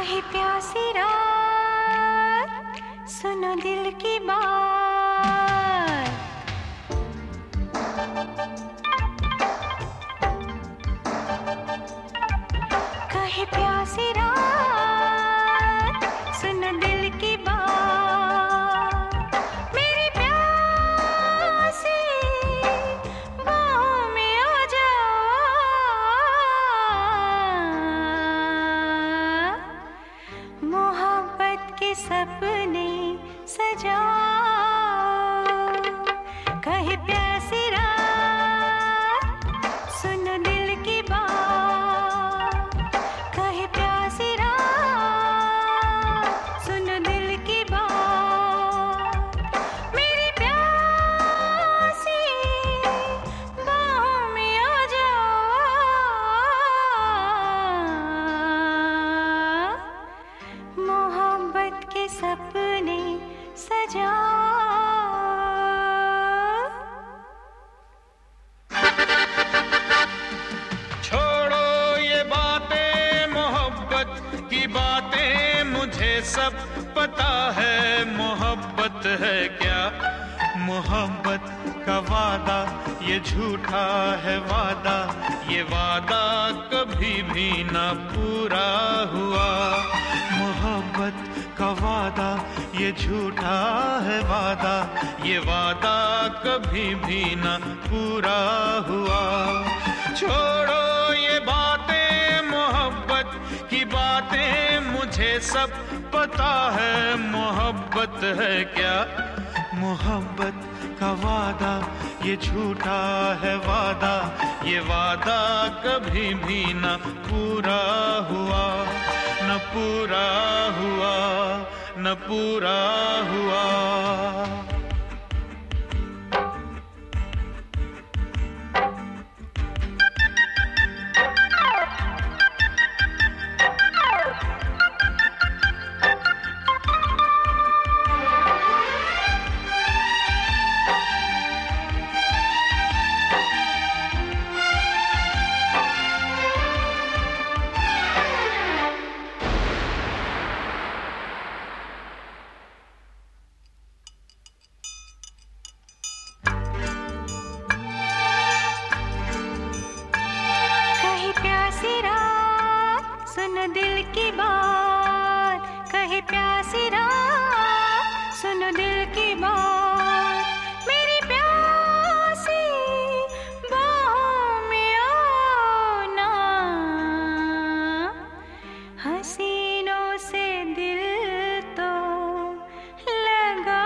कहे प्यासी रात सुनो दिल की बात। कहे प्यासी रात सुनो दिल की बात। मेरी प्यासी बाहों में आ जा। मोहब्बत के सपने सजा। कहे प्यासी रात सुनो दिल की बात। कहे प्यासी रात सुनो दिल की बात। मेरी प्यासी बाहों में आ जा। मोहब्बत के सपने सजा। छोड़ो ये बातें मोहब्बत की बातें, मुझे सब पता है मोहब्बत है क्या। मोहब्बत का वादा ये झूठा है वादा, ये वादा कभी भी ना पूरा हुआ। मोहब्बत का वादा ये झूठा है वादा, ये वादा कभी भी ना पूरा हुआ। छोड़ो ये बातें मोहब्बत की बातें, मुझे सब पता है मोहब्बत है क्या। मोहब्बत का वादा ये झूठा है वादा, ये वादा कभी भी न पूरा हुआ। न पूरा हुआ, न पूरा हुआ। सुनो दिल की बात। कहे प्यासी रात सुनो दिल की बात। मेरी प्यासी बाहों में आओ ना। हसीनों से दिल तो लगा।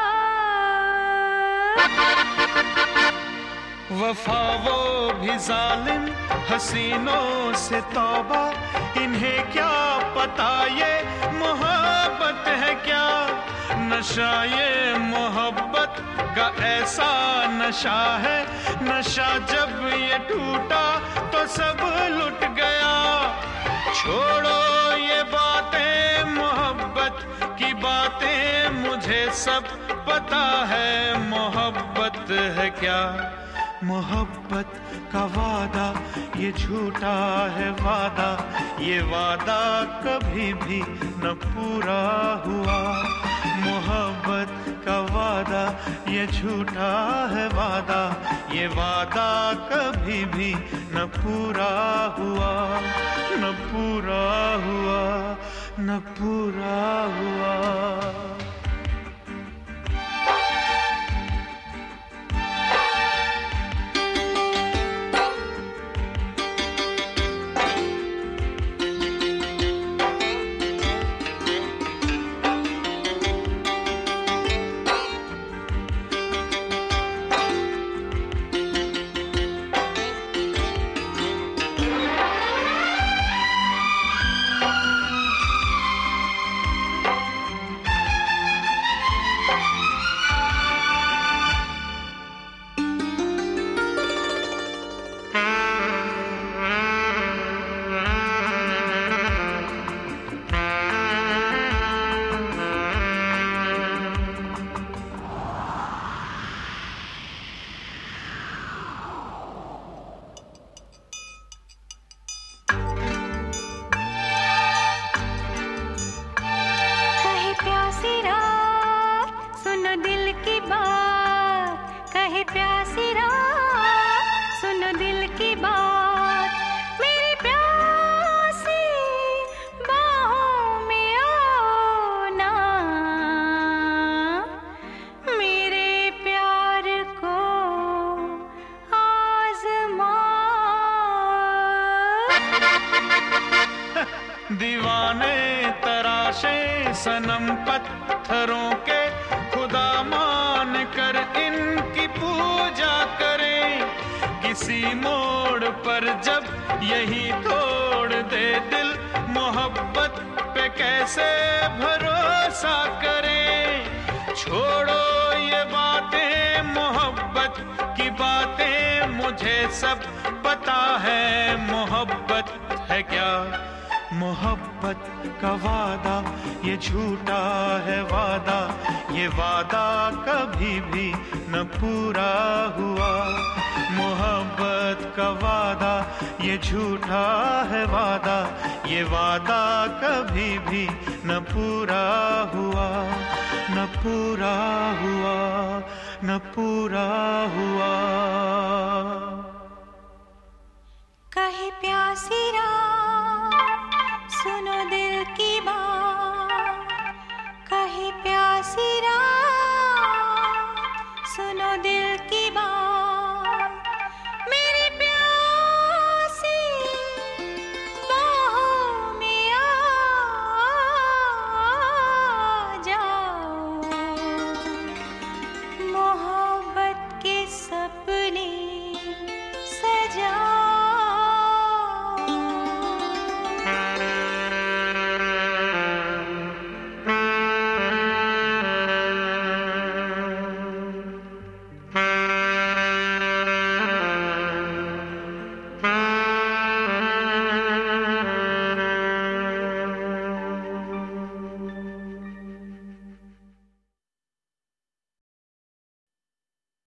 वफा वो भी जालिम हसीनों से तौबा, इन्हें क्या पता ये मोहब्बत है क्या। नशा ये मोहब्बत का ऐसा नशा है, नशा जब ये टूटा तो सब लुट गया। छोड़ो ये बातें मोहब्बत की बातें, मुझे सब पता है मोहब्बत है क्या। मोहब्बत का वादा ये झूठा है वादा, ये वादा कभी भी न पूरा हुआ। मोहब्बत का वादा ये झूठा है वादा, ये वादा कभी भी न पूरा हुआ। न पूरा हुआ, न पूरा हुआ। दीवाने तराशे सनम पत्थरों के, खुदा मान कर इनकी पूजा करें। किसी मोड़ पर जब यही तोड़ दे दिल, मोहब्बत पे कैसे भरोसा करें। छोड़ो ये बातें मोहब्बत की बातें, मुझे सब पता है मोहब्बत है क्या। मोहब्बत का वादा ये झूठा है वादा, ये वादा कभी भी न पूरा हुआ। मोहब्बत का वादा ये झूठा है वादा, ये वादा कभी भी न पूरा हुआ, न पूरा हुआ, न पूरा हुआ। कहे प्यासी रात सुनो दिल की बात, कहे प्यासी रात सुनो दिल की बात। मेरी प्यासी बाहों में आ जाओ, मोहब्बत के सपने सजा